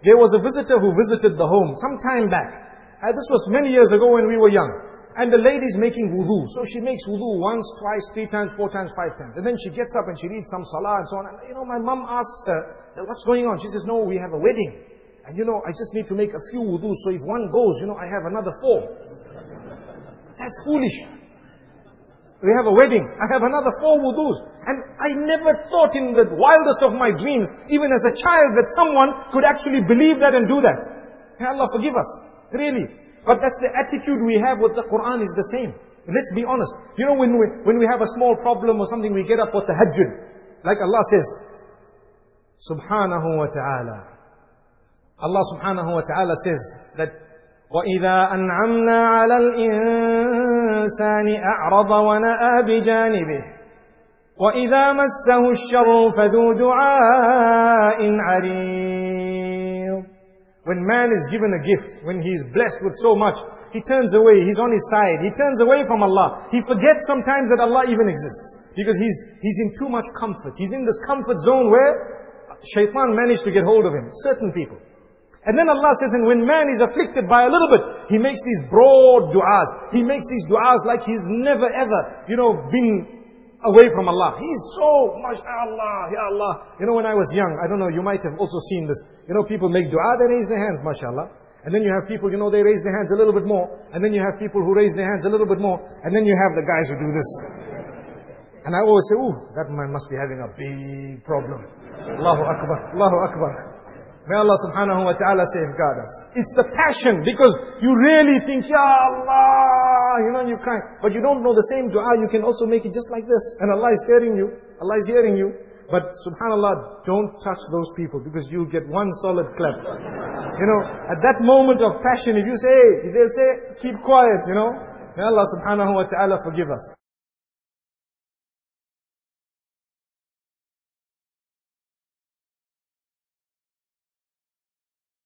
There was a visitor who visited the home some time back. This was many years ago when we were young. And the lady's making wudu. So she makes wudu once, twice, 3 times, 4 times, 5 times. And then she gets up and she reads some salah and so on. And my mum asks her, what's going on? She says, no, we have a wedding. And I just need to make a few wudus. So if one goes, I have another 4. That's foolish. We have a wedding. I have another 4 wudus. And I never thought in the wildest of my dreams, even as a child, that someone could actually believe that and do that. May Allah forgive us. Really. But that's the attitude we have with the Quran is the same. Let's be honest. When we have a small problem or something, we get up for tahajjud. Like Allah says, Subhanahu wa ta'ala. Allah subhanahu wa ta'ala says that وَإِذَا أَنْعَمْنَا عَلَى الْإِنسَانِ أَعْرَضَ وَنَأَى بِجَانِبِهِ وَإِذَا مَسَّهُ الشَّرُّ فَذُو دُعَاءٍ عَرِيضٍ. When man is given a gift, when he is blessed with so much, he turns away, he's on his side, he turns away from Allah. He forgets sometimes that Allah even exists. Because he's in too much comfort. He's in this comfort zone where shaitan managed to get hold of him. Certain people. And then Allah says, and when man is afflicted by a little bit, he makes these broad du'as. He makes these du'as like he's never ever, been away from Allah. He's so much, Allah, Ya Allah. When I was young, I don't know, you might have also seen this. People make dua, they raise their hands, mashallah. And then you have people, they raise their hands a little bit more. And then you have people who raise their hands a little bit more. And then you have the guys who do this. And I always say, that man must be having a big problem. Allahu Akbar, Allahu Akbar. May Allah subhanahu wa ta'ala safeguard us. It's the passion, because you really think, Ya Allah, you can't. But you don't know the same dua, you can also make it just like this. And Allah is hearing you. Allah is hearing you. But subhanallah, don't touch those people, because you'll get one solid clap. At that moment of passion, if they'll say, keep quiet, May Allah subhanahu wa ta'ala forgive us.